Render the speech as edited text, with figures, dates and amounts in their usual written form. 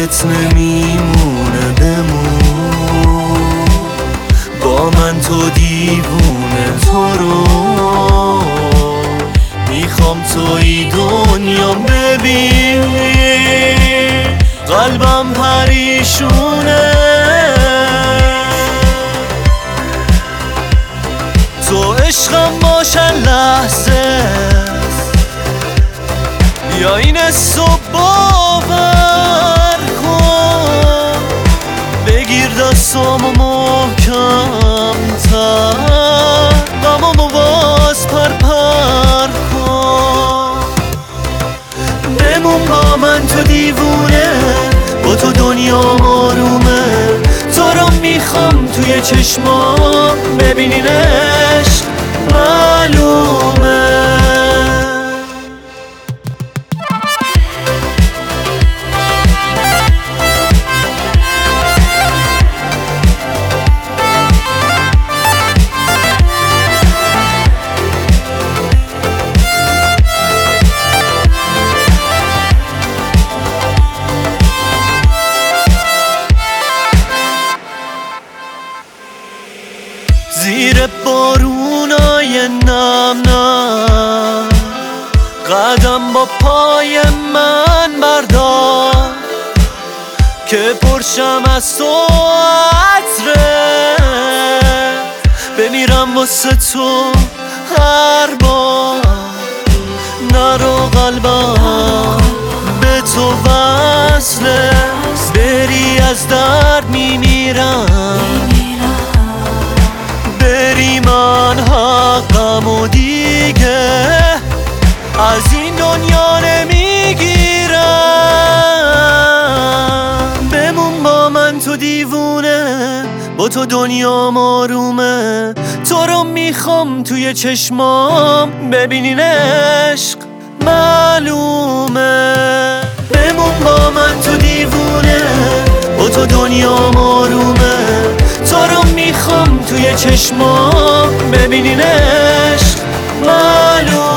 یادت نمیمونه بمون با من تو دیوونه تو رو میخوام توی دنیا ببین قلبم پریشونه تو عشقم باشن لحظه بیا این حسو باور کن بگیر دستامو محکم تر غمامو باز پر کن بمون با من تو دیوونه با تو دنیا آرومه تو رو میخوام توی چشمام ببینین عشق معلومه زیر بارونای نم نم قدم با پای من بردار که پرشم از تو عطره بمیرم واسه تو هر بار نرو قلبم به تو وصله بری از درد میمیرم بری من حقم و دیگه از این دنیا نمیگیرم بمون با من تو دیوونه با تو دنیا آرومه تو رو میخوام توی چشمام ببینین عشق معلومه بمون با من تو دیوونه با تو دنیا آرومه تو رو میخوام توی چشمام ببینین عشق معلومه